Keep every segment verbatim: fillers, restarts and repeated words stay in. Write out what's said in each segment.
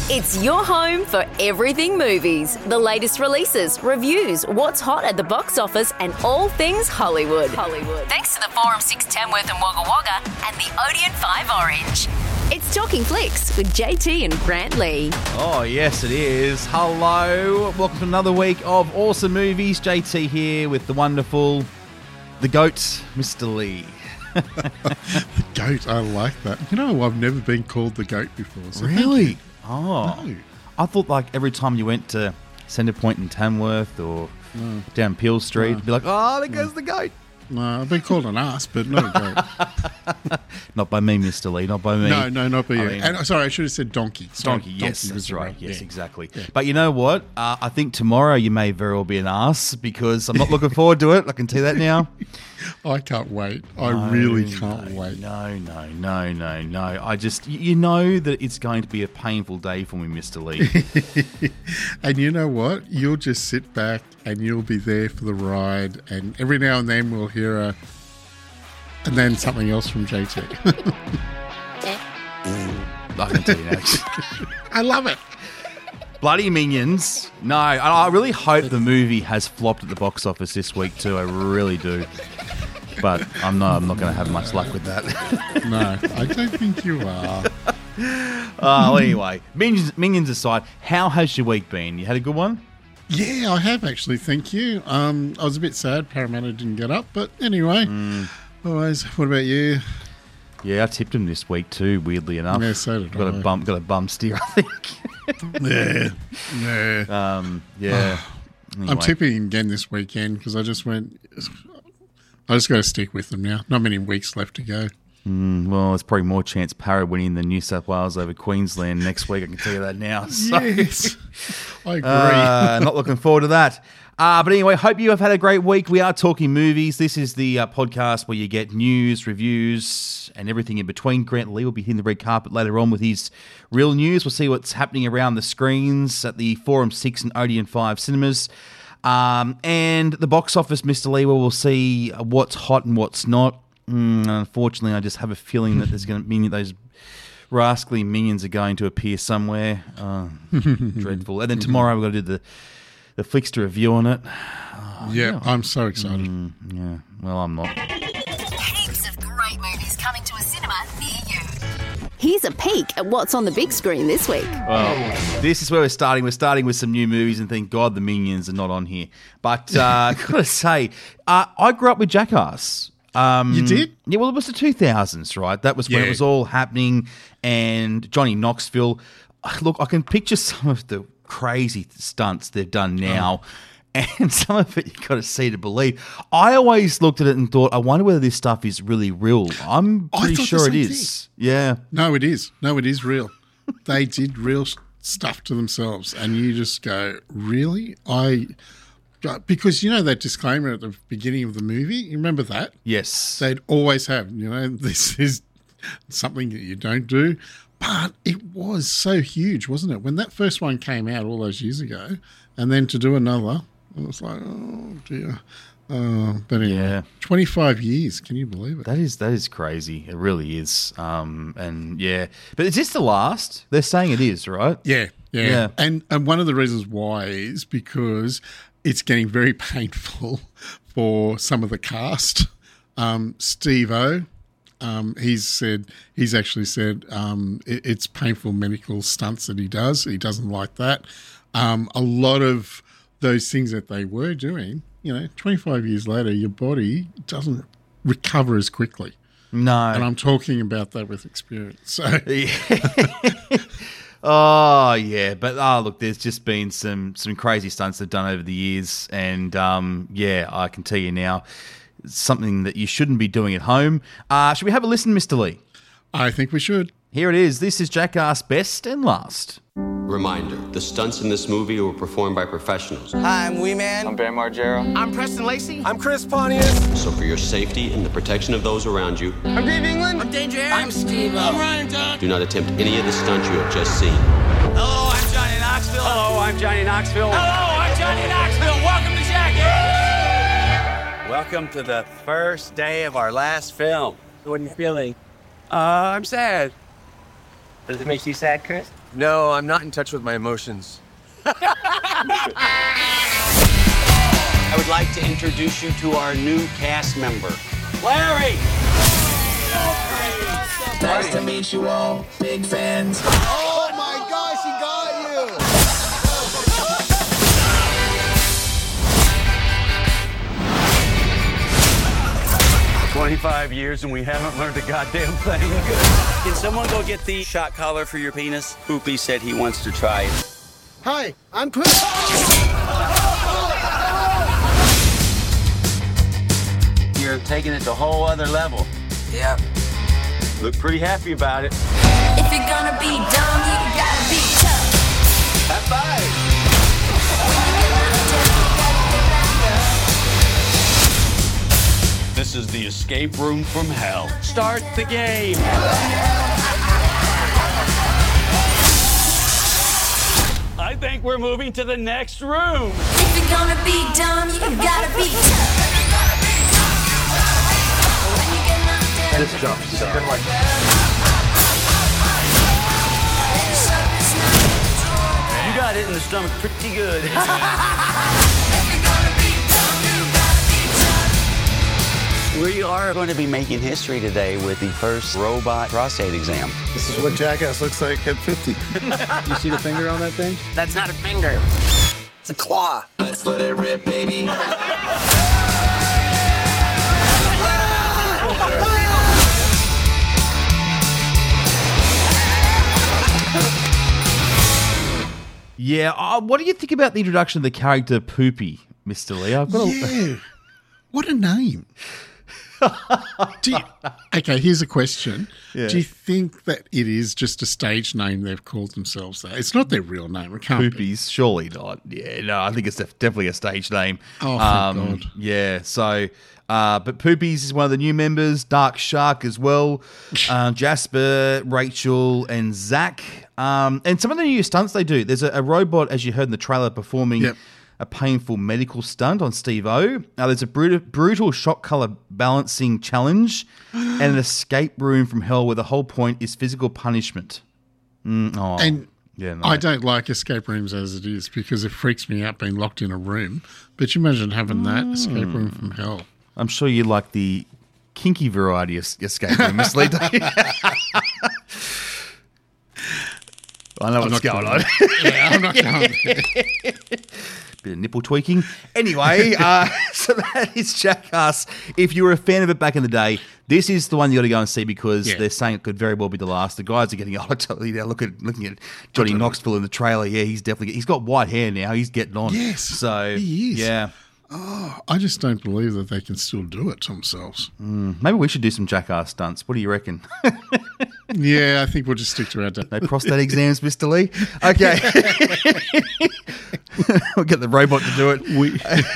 It's your home for everything movies, the latest releases, reviews, what's hot at the box office, and all things Hollywood. Hollywood. Thanks to the Forum six Tamworth and Wagga Wagga and the Odeon five Orange. It's Talking Flicks with J T and Grant Lee. Oh, yes, it is. Hello. Welcome to another week of awesome movies. J T here with the wonderful, the GOAT, Mister Lee. The GOAT, I like that. You know, I've never been called the GOAT before. So really? Oh. No. I thought like every time you went to Centre Point in Tamworth or No. down Peel Street, No. you'd be like, oh, there goes the GOAT. No, I've been called an ass, but not a GOAT. Not by me, Mister Lee, not by me. No, no, not by you. I mean- and, sorry, I should have said donkey. Sorry, Donkey, yes, was that's the right. right- Yes, yeah. exactly. Yeah. But you know what? Uh, I think tomorrow you may very well be an ass because I'm not looking forward to it. I can tell you that now. I can't wait. I No, really can't no, wait. No, no, no, no, no. I just, y- you know that it's going to be a painful day for me, Mister Lee. And you know what? You'll just sit back and you'll be there for the ride. And every now and then we'll hear a... And then something else from J T. I can tell you now. I love it. Bloody Minions. No, I I really hope the movie has flopped at the box office this week too. I really do. But I'm not, I'm not going to have much luck with that. No, I don't think you are. Oh, anyway, Minions, Minions aside, how has your week been? You had a good one? Yeah, I have actually. Thank you. Um, I was a bit sad Parramatta didn't get up, but anyway. Mm. Always. What about you? Yeah, I tipped him this week too. Weirdly enough, Yeah, so did got I. a bump, got a bum steer, I think. Yeah, yeah. Um, yeah. Anyway. I'm tipping again this weekend because I just went. I just got to stick with them now. Not many weeks left to go. Mm, well, there's probably more chance Para winning than New South Wales over Queensland next week. I can tell you that now. So, Yes, I agree. uh, not looking forward to that. Uh, but anyway, hope you have had a great week. We are talking movies. This is the uh, podcast where you get news, reviews, and everything in between. Grant Lee will be hitting the red carpet later on with his real news. We'll see what's happening around the screens at the Forum six and Odeon five cinemas. Um, and the box office, Mister Lee, where we'll see what's hot and what's not. Mm, unfortunately, I just have a feeling that there's going to be those rascally minions are going to appear somewhere. Oh, dreadful. And then tomorrow we've got to do the, the Flickster review on it. Oh, yeah, I'm so excited. Mm, yeah, well, I'm not. Heaps of great movies coming to a cinema near you. Here's a peek at what's on the big screen this week. Well, this is where we're starting. We're starting with some new movies, and thank God the Minions are not on here. But uh, I've got to say, uh, I grew up with Jackass. Um, You did? Yeah, well, it was the two thousands, right? That was when Yeah. it was all happening, and Johnny Knoxville. Look, I can picture some of the crazy stunts they've done now, and some of it you've got to see to believe. I always looked at it and thought, I wonder whether this stuff is really real. I'm I pretty thought the sure it same is. Yeah. No, it is. No, it is real. They did real s- stuff to themselves, and you just go, really? I because you know that disclaimer at the beginning of the movie. You remember that? Yes. They'd always have, you know, this is something that you don't do. But it was so huge, wasn't it? When that first one came out all those years ago, and then to do another, it was like, oh dear. Uh, but anyway, Yeah. twenty-five years. Can you believe it? That is that is crazy. It really is. Um, and yeah, but is this the last? They're saying it is, right? Yeah, yeah, Yeah. And and one of the reasons why is because it's getting very painful for some of the cast. Um, Steve-O, um, he's said he's actually said um, it, it's painful medical stunts that he does. He doesn't like that. Um, a lot of those things that they were doing, you know, twenty-five years later, your body doesn't recover as quickly. No. And I'm talking about that with experience. So Oh yeah, but oh look, there's just been some some crazy stunts they've done over the years, and um, yeah, I can tell you now, it's something that you shouldn't be doing at home. Uh, should we have a listen, Mister Lee? I think we should. Here it is. This is Jackass Best and Last. Reminder, the stunts in this movie were performed by professionals. Hi, I'm Wee Man. I'm Bam Margera. I'm Preston Lacey. I'm Chris Pontius. So for your safety and the protection of those around you, I'm Dave England. I'm Danger Aaron. I'm Steve. I'm Ryan Dunn. do not attempt any of the stunts you have just seen. Hello, I'm Johnny Knoxville. Hello, I'm Johnny Knoxville. Hello, I'm Johnny Knoxville. Welcome to Jackass. Welcome to the first day of our last film. What are you feeling? Uh, I'm sad. Does it make you sad, Chris? No, I'm not in touch with my emotions. I would like to introduce you to our new cast member, Larry! Nice to meet you all. Big fans. Oh my gosh, he got you! twenty-five years and we haven't learned a goddamn thing. Can someone go get the shot collar for your penis? Poopy said he wants to try it. Hi, I'm Poopy. You're taking it to a whole other level. Yep. Look pretty happy about it. If you're gonna be dumb, you gotta be tough. High five. This is the escape room from hell. Start the game. I think we're moving to the next room. If you're gonna be dumb, you gotta be tough. This jump is a good one. You got it in the stomach pretty good. We are going to be making history today with the first robot prostate exam. This is what Jackass looks like at fifty. You see the finger on that thing? That's not a finger. It's a claw. Let's let it rip, baby. Yeah, uh, what do you think about the introduction of the character Poopy, Mister Lee? I've got Yeah. What a name. Do you, okay, here's a question. Yeah. Do you think that it is just a stage name they've called themselves that? It's not their real name. It can't be. Poopies, surely not. Yeah, no, I think it's def- definitely a stage name. Oh, thank God. Yeah, so, uh, but Poopies is one of the new members. Dark Shark as well. Uh, Jasper, Rachel, and Zach. Um, and some of the new stunts they do. There's a, a robot, as you heard in the trailer, performing Yep. a painful medical stunt on Steve-O. Now, there's a brutal, brutal shot color balancing challenge and an escape room from hell where the whole point is physical punishment. Mm, oh, And yeah, no. I don't like escape rooms as it is because it freaks me out being locked in a room. But you imagine having that escape room from hell. I'm sure you like the kinky variety of escape room, Miss Lee. I know I'm what's not going going on. Yeah, I'm not going there. Bit of nipple tweaking. Anyway, uh, so that is Jackass. If you were a fan of it back in the day, this is the one you got to go and see because Yeah. they're saying it could very well be the last. The guys are getting older. Totally now. Look at looking at Johnny Knoxville in the trailer. Yeah, he's definitely he's got white hair now. He's getting on. Yes, so he is. yeah. I just don't believe that they can still do it to themselves. Maybe we should do some Jackass stunts. What do you reckon? Yeah, I think we'll just stick to our day. No prostate exams, Mister Lee. Okay. We'll get the robot to do it. We,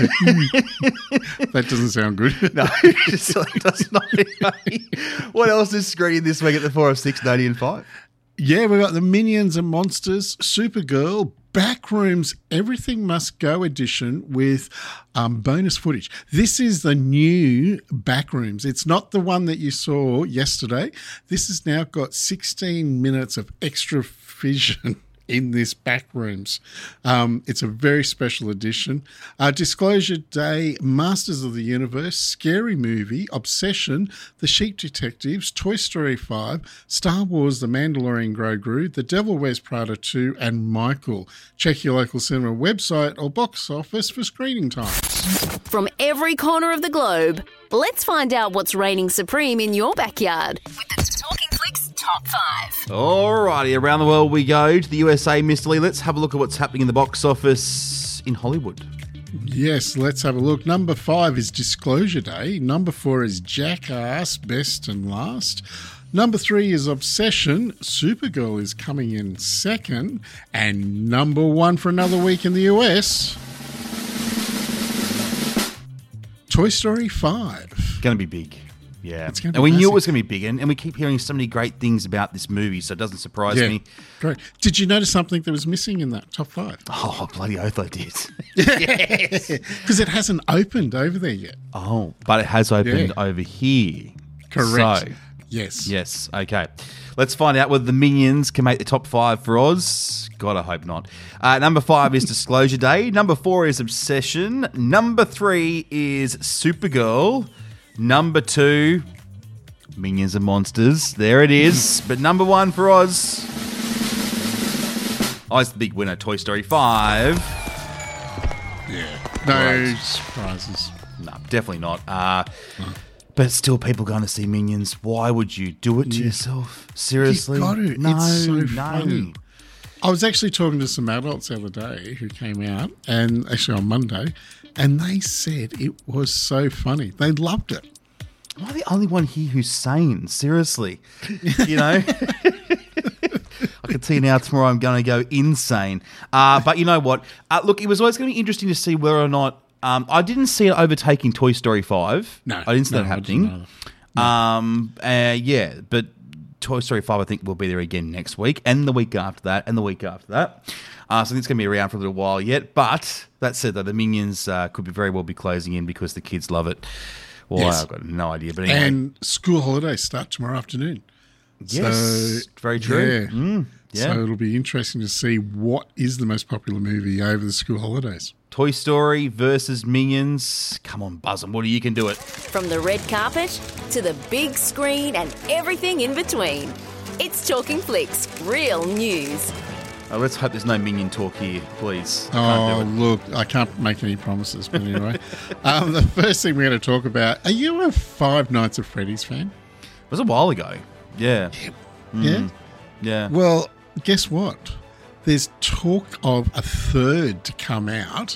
that doesn't sound good. No, just like does not. What else is screening this week at the four of six, ninety and five? Yeah, we've got the Minions and Monsters, Supergirl, Backrooms, Everything Must Go edition with um, bonus footage. This is the new Backrooms. It's not the one that you saw yesterday. This has now got sixteen minutes of extra vision in this Backrooms. Um, it's a very special edition. Uh, Disclosure Day, Masters of the Universe, Scary Movie, Obsession, The Sheep Detectives, Toy Story five, Star Wars, The Mandalorian Grogu, The Devil Wears Prada two, and Michael. Check your local cinema website or box office for screening times. From every corner of the globe, let's find out what's reigning supreme in your backyard with the Talking Flicks Top five. Alrighty, around the world we go to the U S A, Mister Lee. Let's have a look at what's happening in the box office in Hollywood. Yes, let's have a look. Number five is Disclosure Day. Number four is Jackass, Best and Last. Number three is Obsession. Supergirl is coming in second. And number one for another week in the U S, Toy Story five. Going to be big. Yeah. It's gonna be and we knew it massive. was going to be big. And, and we keep hearing so many great things about this movie, so it doesn't surprise Yeah, me. great. Did you notice something that was missing in that top five? Oh, bloody oath I did. Because it hasn't opened over there yet. Oh, but it has opened Yeah. over here. Correct. So, Yes. Yes. Okay. Let's find out whether the Minions can make the top five for Oz. God, I hope not. Uh, number five is Disclosure Day. Number four is Obsession. Number three is Supergirl. Number two, Minions and Monsters. There it is. But number one for Oz, oh, it's the big winner, Toy Story five. Yeah. No Right. surprises. No, definitely not. Uh, But still, people going to see Minions. Why would you do it to Yeah. yourself? Seriously? You've got to. No, It's so no. funny. I was actually talking to some adults the other day who came out, and actually on Monday, and they said it was so funny. They loved it. Am I the only one here who's sane? Seriously. You know? I can see now tomorrow I'm going to go insane. Uh, but you know what? Uh, look, it was always going to be interesting to see whether or not... Um, I didn't see it overtaking Toy Story five. No. I didn't see no, that I didn't happening. either. Um, uh, yeah, but Toy Story five, I think, will be there again next week, and the week after that, and the week after that. Uh, so I think it's going to be around for a little while yet. But that said, though, the Minions uh, could be very well be closing in because the kids love it. Well, Yes. I've got no idea. But anyway. And school holidays start tomorrow afternoon. Yes, So, very true. Yeah. Mm, yeah. So it'll be interesting to see what is the most popular movie over the school holidays. Toy Story versus Minions. Come on, buzz 'em. What you can do it. From the red carpet to the big screen and everything in between. It's Talking Flicks, real news. Oh, let's hope there's no Minion talk here, please. Oh, Can't do it. look, I can't make any promises, but anyway. um, the first thing we're going to talk about, are you a Five Nights at Freddy's fan? It was a while ago. Yeah. Yeah? Yeah. Well, guess what? There's talk of a third to come out,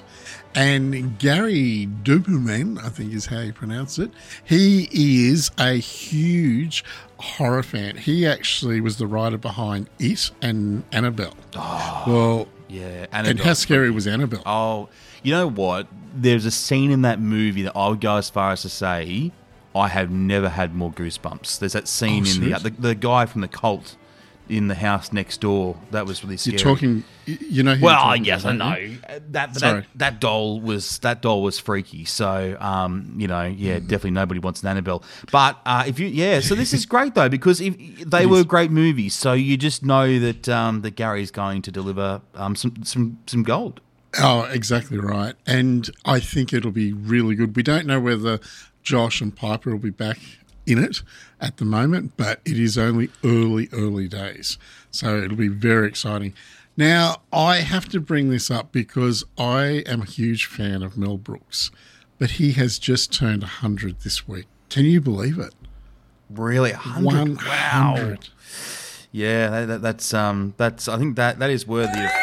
and Gary Duberman, I think is how you pronounce it, he is a huge horror fan. He actually was the writer behind It and Annabelle. Oh, well, yeah. and Annabelle. how scary was Annabelle? Oh, you know what? There's a scene in that movie that I would go as far as to say I have never had more goosebumps. There's that scene Oh, in the, serious? the the guy from the cult in the house next door. That was really scary. You're talking, you know. Who Well, you're talking yes, I about, know don't you? that that, Sorry. that doll was that doll was freaky. So, um, you know, yeah, Hmm. definitely nobody wants an Annabelle. But uh, if you, yeah, so this is great though because if they were great movies, so you just know that um, that Gary's going to deliver um, some some some gold. Oh, exactly right. And I think it'll be really good. We don't know whether Josh and Piper will be back in it at the moment, but it is only early, early days. So it'll be very exciting. Now, I have to bring this up because I am a huge fan of Mel Brooks, but he has just turned one hundred this week. Can you believe it? Really, a hundred? one Wow. hundred. Yeah, that, that, that's um, that's I think that that is worthy of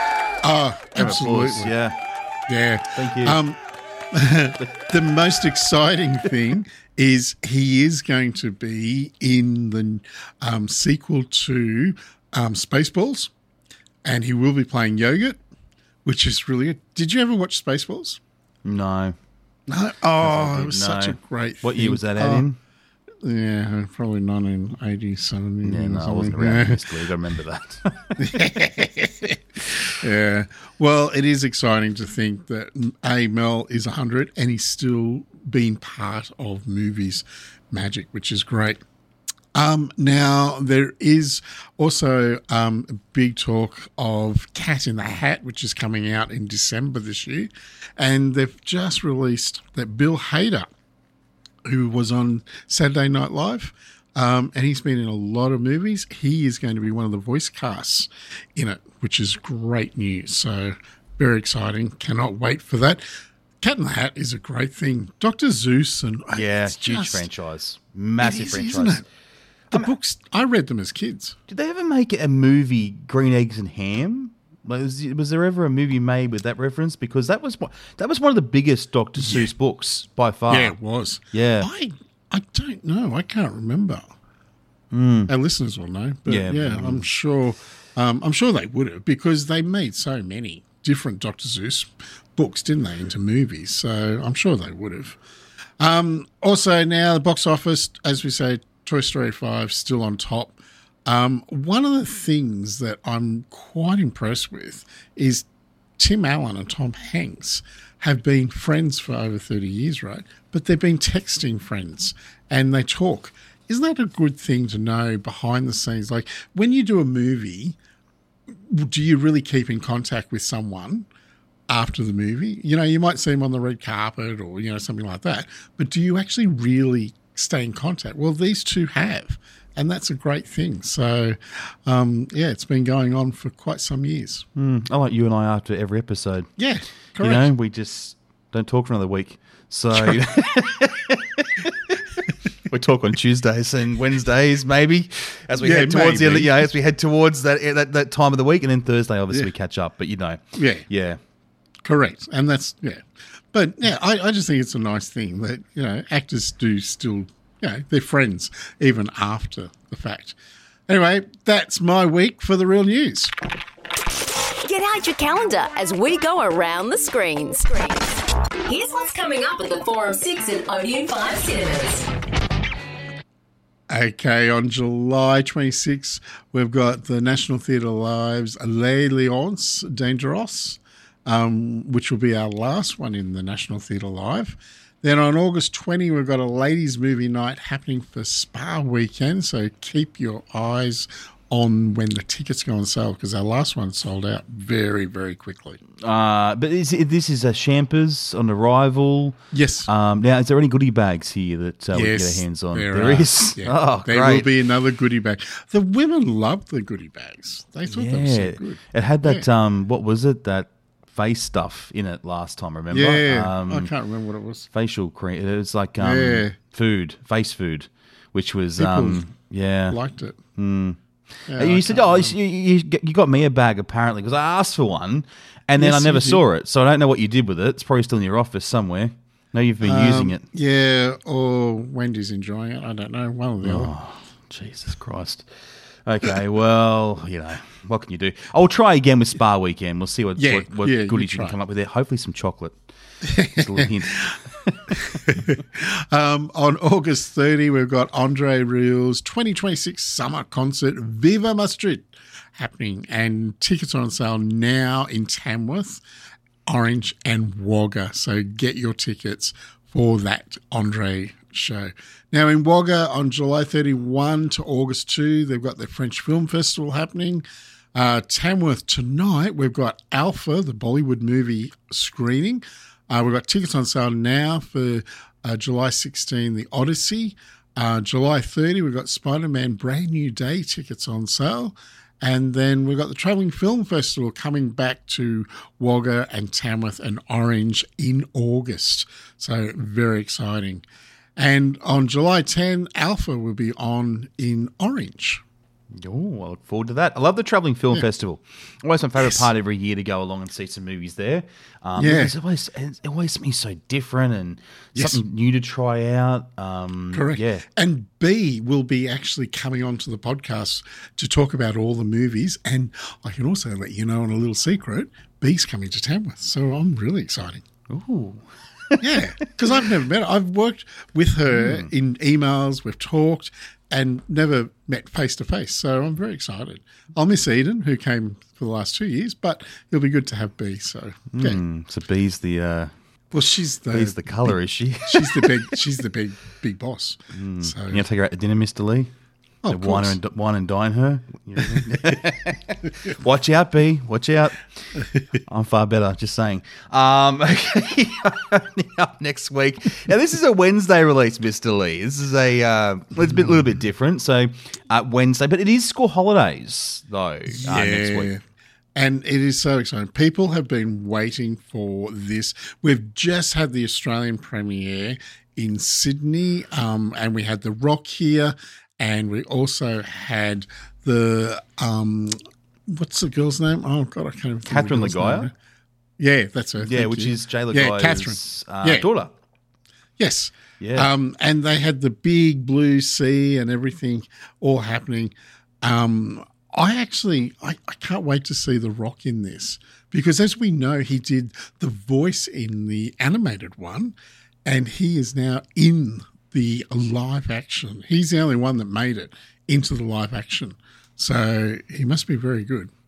Oh, of applause. absolutely. Yeah, Yeah. thank you. Um, the most exciting thing is he is going to be in the um, sequel to um, Spaceballs, and he will be playing Yogurt, which is really good. Did you ever watch Spaceballs? no. No. Oh, it was No. such a great What thing. year was that out Oh, in? Yeah, probably nineteen eighty-seven. Yeah, no, I wasn't around. Basically, I remember that. Yeah. Well, it is exciting to think that A, Mel is one hundred and he's still been part of movies magic, which is great. Um, now, there is also um, a big talk of Cat in the Hat, which is coming out in December this year. And they've just released that Bill Hader, who was on Saturday Night Live, um, and he's been in a lot of movies. He is going to be one of the voice casts in it, which is great news. So very exciting. Cannot wait for that. Cat in the Hat is a great thing. Doctor Zeus and Yeah, it's huge just- franchise, massive it is, franchise. isn't it? The books, I read them as kids. Did they ever make a movie, Green Eggs and Ham? Like, was, was there ever a movie made with that reference? Because that was one- that was one of the biggest Doctor Seuss books by far. Yeah, it was. Yeah. I I don't know. I can't remember. Mm. Our listeners will know. But Yeah. yeah, I'm sure um, I'm sure they would have because they made so many different Doctor Seuss books, didn't they, into movies. So I'm sure they would have. Um, also now the box office, as we say, Toy Story five still on top. Um, one of the things that I'm quite impressed with is Tim Allen and Tom Hanks have been friends for over thirty years, right? But they've been texting friends and they talk. isn't that a good thing to know behind the scenes? Like when you do a movie, do you really keep in contact with someone after the movie? You know, you might see them on the red carpet or, you know, something like that. But do you actually really stay in contact? Well, these two have. And that's a great thing. So, um, yeah, it's been going on for quite some years. Mm, I like you and I after every episode. Yeah, correct. You know, we just don't talk for another week. So we talk on Tuesdays and Wednesdays, maybe, as we Yeah, head towards the maybe. end, you know, as we head towards that, that that time of the week, and then Thursday, obviously, Yeah. we catch up. But you know, Yeah. yeah, Correct. And that's, yeah. But, yeah, I, I just think it's a nice thing that, you know, actors do still, you know, they're friends even after the fact. Anyway, that's my week for the real news. Get out your calendar as we go around the screens. Here's what's coming up at the Forum six and Odeon five cinemas. Okay, on July twenty-sixth, we've got the National Theatre Live's Les Lions Dangerous, um, which will be our last one in the National Theatre Live. Then on August twentieth, we've got a ladies' movie night happening for Spa Weekend, so keep your eyes on when the tickets go on sale because our last one sold out very, very quickly. Uh, but is, this is a Champers on arrival. Yes. Um, now, is there any goodie bags here that uh, we can get Yes, our hands on? there there are. is. Yeah. Oh, there great. will be another goodie bag. The women loved the goodie bags. They thought they were so good. It had that, Yeah. um, what was it, that face stuff in it last time, remember? Yeah, um, I can't remember what it was. Facial cream. It was like um, Yeah. food, face food, which was, People um, yeah. liked it. Mm. Yeah, you I said, can't oh, remember. you, you, you got me a bag apparently because I asked for one and then Yes, I never you did. saw it. So I don't know what you did with it. It's probably still in your office somewhere. No, you've been using it. Um, Yeah, or Wendy's enjoying it. I don't know. One or the other. Oh, Jesus Christ. Okay, well, you know, what can you do? I'll try again with Spa Weekend. We'll see what, Yeah, what, what yeah, you goodies you can try. come up with there. Hopefully some chocolate. Just a little hint. Um, on August thirtieth, we've got Andre Rieu's twenty twenty-six summer concert, Viva Maastricht, happening. And tickets are on sale now in Tamworth, Orange and Wagga. So get your tickets for that Andre show. Now in Wagga on July thirty-first to August second, they've got the French Film Festival happening. Uh, Tamworth tonight, we've got Alpha, the Bollywood movie screening. Uh, we've got tickets on sale now for uh, July sixteenth, The Odyssey. Uh, July thirtieth, we've got Spider-Man Brand New Day tickets on sale. And then we've got the Travelling Film Festival coming back to Wagga and Tamworth and Orange in August. So very exciting. And on July tenth, Alpha will be on in Orange. Oh, I look forward to that. I love the Travelling Film Yeah. Festival. Always my favourite Yes. part every year to go along and see some movies there. Um, Yeah. It's always, it's always something so different and Yes. something new to try out. Um, Correct. Yeah. And B will be actually coming onto the podcast to talk about all the movies. And I can also let you know on a little secret, B's coming to Tamworth. So I'm really excited. Ooh. Yeah, because I've never met her. I've worked with her Hmm. in emails, we've talked, and never met face to face. So I'm very excited. I'll miss Eden, who came for the last two years, but it'll be good to have B. So yeah. Mm, so B's the uh, Well, she's the B's the colour, is she? she's the big she's the big big boss. So You gonna take her out to dinner, Mister Lee? Oh, To of wine course. and wine and dine her. Watch out, B. Watch out. I'm far better. Just saying. Um, okay, up next week. Now this is a Wednesday release, Mister Lee. This is a uh, it's a bit, little bit different. So uh, Wednesday, but it is school holidays though. Uh, next week. And it is so exciting. People have been waiting for this. We've just had the Australian premiere in Sydney, um, and we had The Rock here, and we also had the um, what's the girl's name? Oh God, I can't even think of the Catherine girl's Laguire? name. Yeah, that's her. Yeah, Thank which you. is Jay Yeah, Catherine. Laguire's uh, Yeah. daughter. Yes. Yeah. Um, and they had the big blue sea and everything all happening. Um, I actually, I, I can't wait to see The Rock in this because as we know, he did the voice in the animated one and he is now in the live action. He's the only one that made it into the live action. So he must be very good.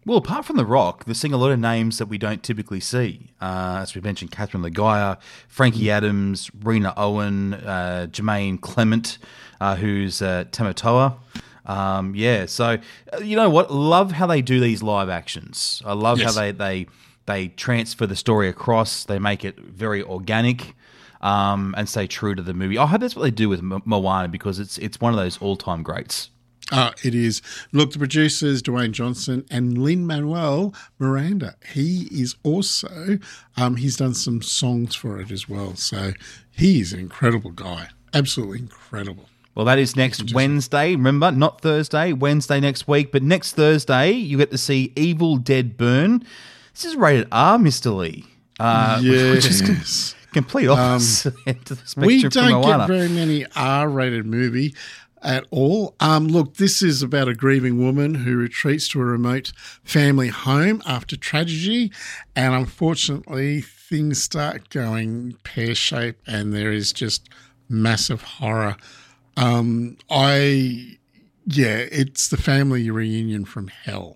Well, apart from The Rock, they're seeing a lot of names that we don't typically see. Uh, as we mentioned, Catherine Legaya, Frankie Adams, Rena Owen, uh, Jermaine Clement, uh, who's uh, Tamatoa. Um, yeah, so uh, you know what? Love how they do these live actions. I love Yes. how they, they they transfer the story across. They make it very organic um, and stay true to the movie. I hope that's what they do with Mo- Moana because it's it's one of those all time greats. Uh, it is. Look, the producers, Dwayne Johnson and Lin-Manuel Miranda. He is also, um, he's done some songs for it as well. So he is an incredible guy. Absolutely incredible. Well, that is next Wednesday. Remember, not Thursday, Wednesday next week. But next Thursday, you get to see Evil Dead Burn. This is rated R, Mister Lee. Uh, Which is Yes. complete opposite end of the spectrum We from don't Moana. get very many R-rated movie at all. Um, look, this is about a grieving woman who retreats to a remote family home after tragedy, and unfortunately, things start going pear-shaped, and there is just massive horror. Um, I, yeah, it's the family reunion from hell.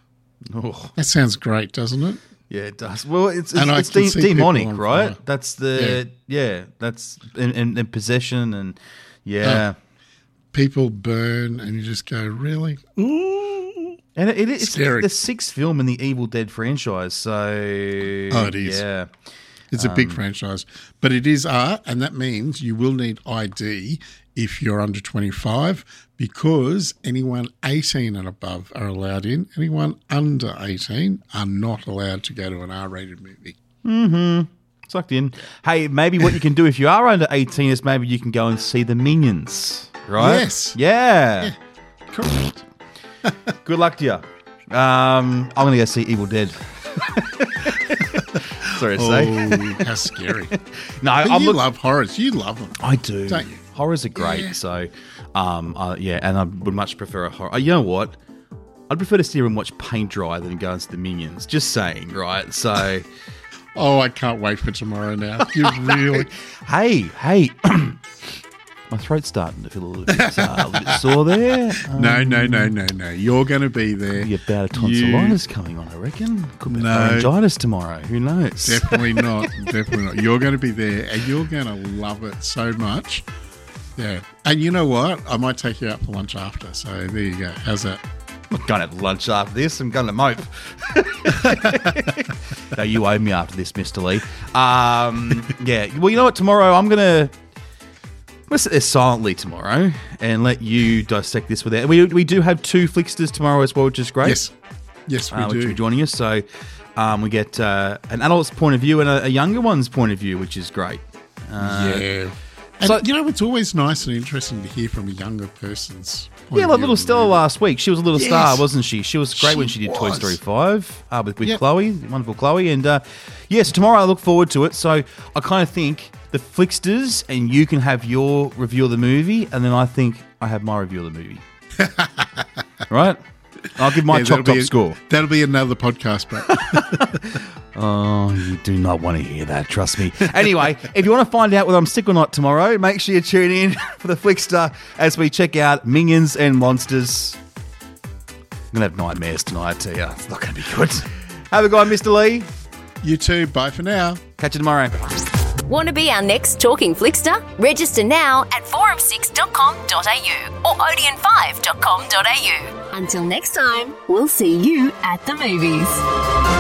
Oh. That sounds great, doesn't it? Yeah, it does. Well, it's it's, And I it's can de- see people demonic, on right? fire. That's the yeah. that's in, in, in possession and yeah. Oh. People burn, and you just go, really? Ooh. And it, it, it's Scary. the sixth film in the Evil Dead franchise, so Oh, it is. Yeah, It's a big franchise, but it is R, and that means you will need I D if you're under twenty-five, because anyone eighteen and above are allowed in. Anyone under eighteen are not allowed to go to an R-rated movie. Mm-hmm. Sucked in. Hey, maybe what you can do if you are under eighteen is maybe you can go and see the Minions, right? Yes. Yeah. Correct. Good luck to you. Um, I'm going to go see Evil Dead. Sorry to say. Oh, how scary. No, But I'm you look- love horrors. You love them. I do. Don't you? Horrors are great. Yeah. So, um, uh, yeah, and I would much prefer a horror. Uh, you know what? I'd prefer to sit here and watch paint dry than go and see the Minions. Just saying, right? So, Oh, I can't wait for tomorrow now. You really... hey, hey. My throat's starting to feel a little bit, uh, a little bit sore there. Um, No, no, no, no, no. You're going to be there. Be a bout of tonsillitis coming on, I reckon. Could be No. laryngitis tomorrow. Who knows? Definitely not. Definitely not. You're going to be there, and you're going to love it so much. Yeah. And you know what? I might take you out for lunch after. So there you go. How's that? I'm going to have lunch after this. I'm going to mope. No, you owe me after this, Mister Lee. Um, yeah. Well, you know what? Tomorrow I'm going to... I'm going to sit there silently tomorrow and let you dissect this with it. We, we do have two Flicksters tomorrow as well, which is great. Yes. Yes, we uh, do. Which will be joining us. So um, we get uh, an adult's point of view and a, a younger one's point of view, which is great. Uh, yeah. And, so- you know, it's always nice and interesting to hear from a younger person's point Yeah, of like view little of the Stella movie. last week. She was a little Yes. star, wasn't she? She was great She when she did Toy was. Story five uh, with, with Yep. Chloe, wonderful Chloe. And uh, yes, tomorrow I look forward to it. So I kind of think the Flicksters and you can have your review of the movie, and then I think I have my review of the movie. Right? I'll give my Yeah, chop that'll top be- score. That'll be another podcast, but Oh, you do not want to hear that, trust me. Anyway, if you want to find out whether I'm sick or not tomorrow, make sure you tune in for the Flickster as we check out Minions and Monsters. I'm going to have nightmares tonight, I tell you. It's not going to be good. Have a go, Mister Lee. you too. Bye for now. Catch you tomorrow. Want to be our next Talking Flickster? Register now at forum six dot com dot a u or odeon five dot com dot a u. Until next time, we'll see you at the movies.